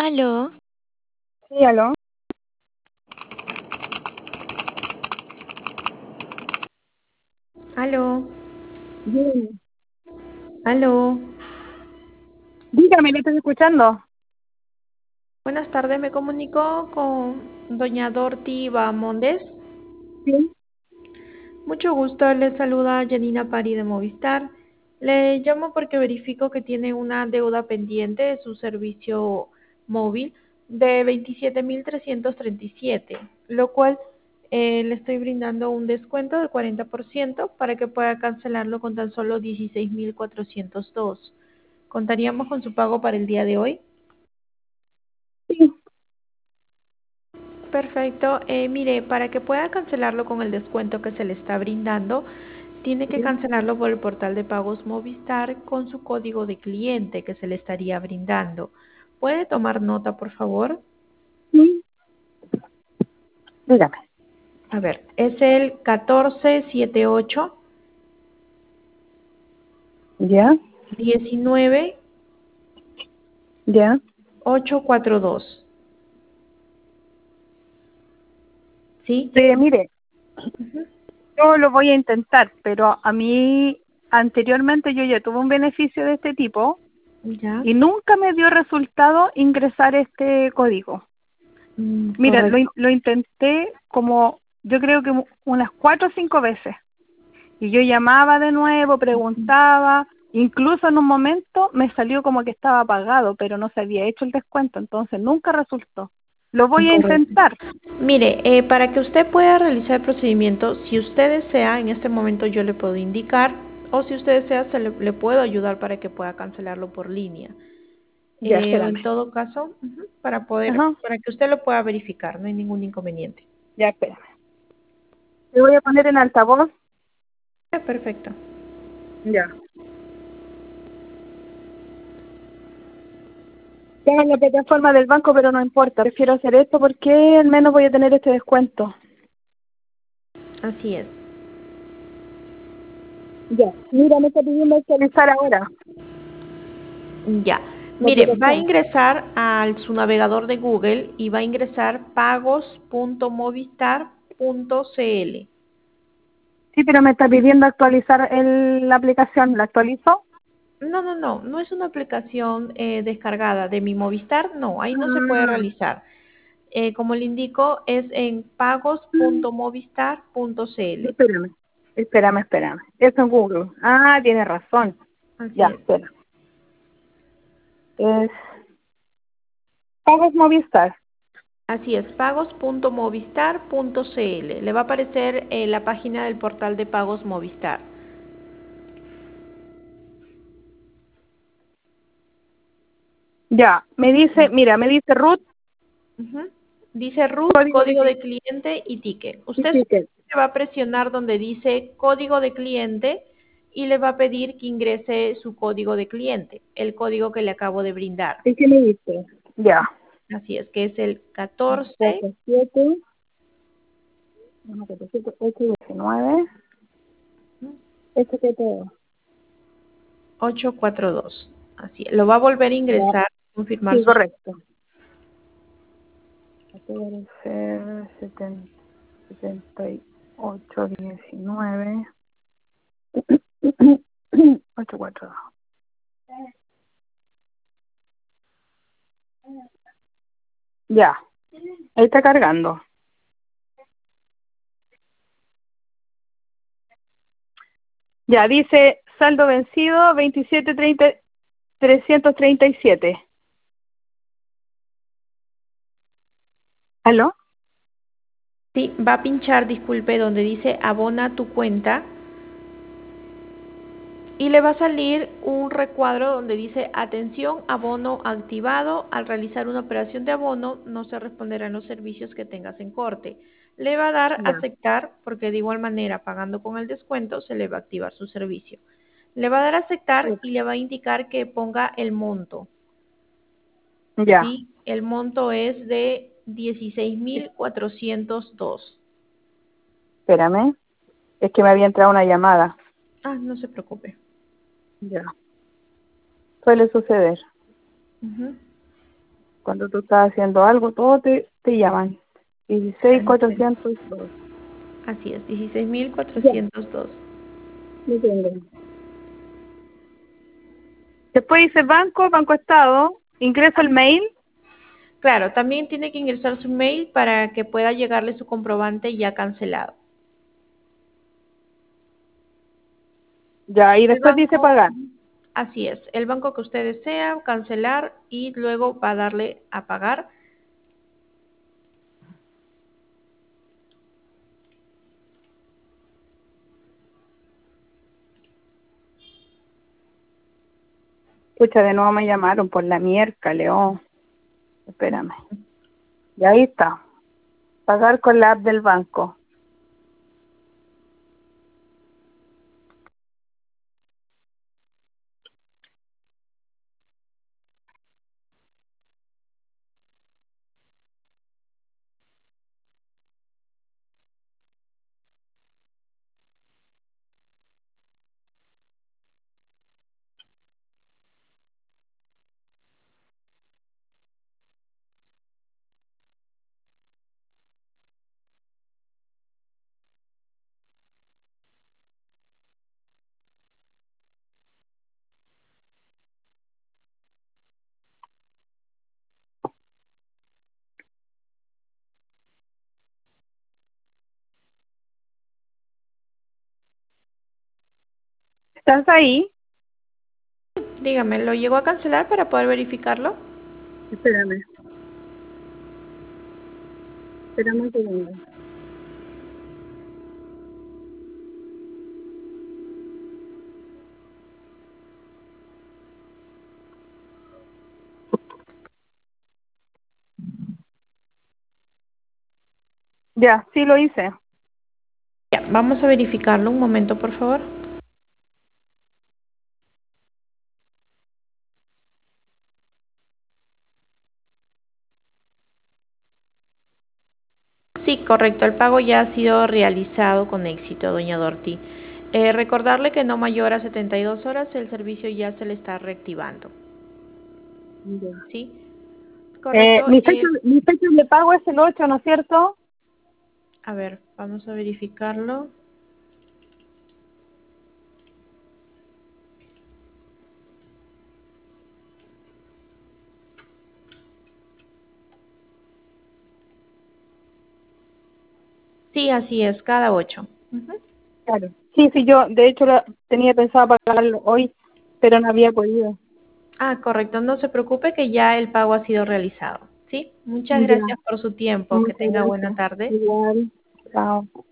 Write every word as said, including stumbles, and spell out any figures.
Aló, Sí, aló. aló, Dígame, aló. dígame, le estoy escuchando. Buenas tardes, me comunico con doña Dorty Bamondes. Sí, Mucho gusto, le saluda Janina Pari de Movistar. Le llamo porque verifico que tiene una deuda pendiente de su servicio móvil de veintisiete mil trescientos treinta y siete, lo cual eh, le estoy brindando un descuento del cuarenta por ciento para que pueda cancelarlo con tan solo dieciséis mil cuatrocientos dos. ¿Contaríamos con su pago para el día de hoy? sí, Perfecto. Eh, mire, para que pueda cancelarlo con el descuento que se le está brindando, tiene que sí, cancelarlo por el portal de pagos Movistar con su código de cliente que se le estaría brindando. ¿Puede tomar nota, por favor? sí. Dígame. A ver, es el uno cuatro siete ocho Ya, uno nueve ya. ocho cuatro dos. ¿Sí? Sí, mire, Ujú. yo lo voy a intentar, pero a mí anteriormente yo ya tuve un beneficio de este tipo Ya. y nunca me dio resultado ingresar este código. Mm, Mira, lo, in- correcto. lo intenté como yo creo que mu- unas cuatro o cinco veces. Y yo llamaba de nuevo, preguntaba, incluso en un momento me salió como que estaba pagado, pero no se había hecho el descuento, entonces nunca resultó. Lo voy a Correcto. intentar. Mire, eh, para que usted pueda realizar el procedimiento, si usted desea, en este momento yo le puedo indicar, o si usted desea, se le, le puedo ayudar para que pueda cancelarlo por línea. Ya, Eh, o espérame. en todo caso, ujú, para poder, Ajá, para que usted lo pueda verificar, no hay ningún inconveniente. ya, espérame. Te voy a poner en altavoz. Ah, perfecto. Ya. Tengo en la plataforma del banco, pero no importa. Prefiero hacer esto porque al menos voy a tener este descuento. Así es. Ya. Mira, me está pidiendo actualizar ahora Ya. la Mire, va a aplicación. ingresar a su navegador de Google y va a ingresar pagos punto movistar punto cl. Sí, pero me está pidiendo actualizar el, la aplicación. ¿La actualizo? No, no, no, no es una aplicación eh, descargada de mi Movistar, no, ahí no se puede Ah. realizar. Eh, como le indico, es en pagos punto movistar punto cl. Espérame, espérame, espérame. Eso en Google. Ah, tiene razón. Así Ya, es. espera. Es Pagos Movistar. Así es, pagos punto movistar punto cl. Le va a aparecer eh, la página del portal de pagos Movistar. Ya, me dice, mira, me dice root, Ujú. Dice root, código de código de cliente cliente y ticket. y Usted ticket. se va a presionar donde dice código de cliente y le va a pedir que ingrese su código de cliente, el código que le acabo de brindar. ¿Y qué me dice? Ya. Así es, que es el catorce cuatro siete, uno cuatro siete, ocho diecinueve, este que te... ochocientos cuarenta y dos. Así es. Lo va a volver a Ya, ingresar, confirmar sí, sus. correcto. Aquí debe ser setenta, setenta y ocho, diecinueve, ocho cuatro dos. Ya, ahí está cargando. Ya, dice saldo vencido veintisiete treinta trescientos treinta y siete. ¿Aló? Sí, va a pinchar, disculpe, donde dice abona tu cuenta y le va a salir un recuadro donde dice atención, abono activado. Al realizar una operación de abono no se responderán los servicios que tengas en corte. Le va a dar a Ya, aceptar porque de igual manera pagando con el descuento se le va a activar su servicio. Le va a dar a aceptar y le va a indicar que ponga el monto. ya. Sí, el monto es de dieciséis mil cuatrocientos dos. Espérame, es que me había entrado una llamada. Ah, no se preocupe. Ya, suele suceder. Ujú. Cuando tú estás haciendo algo, todo te, te llaman. dieciséis cuatrocientos dos. Así es, dieciséis mil Ya, cuatrocientos dos. me tengo. Después dice banco, banco estado, ingreso el mail. Claro, también tiene que ingresar su mail para que pueda llegarle su comprobante ya cancelado. Ya, y El después dice banco, pagar. así es, el banco que usted desea, cancelar y luego va a darle a pagar. Pucha, de nuevo me llamaron por la mierda, León. Espérame. Y ahí está. Pagar con la app del banco. ¿Estás ahí? Dígame, ¿lo llegó a cancelar para poder verificarlo? Espérame. Espérame un segundo. Ya, sí lo hice. Ya, vamos a verificarlo un momento, por favor. Sí, correcto, el pago ya ha sido realizado con éxito, doña Dorothy. Eh, recordarle que no mayor a setenta y dos horas el servicio ya se le está reactivando. Ya. ¿Sí? Eh, Correcto. mi fecha, Eh, mi fecha de pago es el ocho, ¿no es cierto? a ver, vamos a verificarlo. Sí, así es, cada ocho. Ujú. Claro. Sí, sí, yo de hecho lo- tenía pensado pagarlo hoy, pero no había podido. Ah, correcto, no se preocupe que ya el pago ha sido realizado. ¿Sí? Muchas Ya, gracias por su tiempo. Que muchas tenga buena gracias. tarde. Igual. Chao.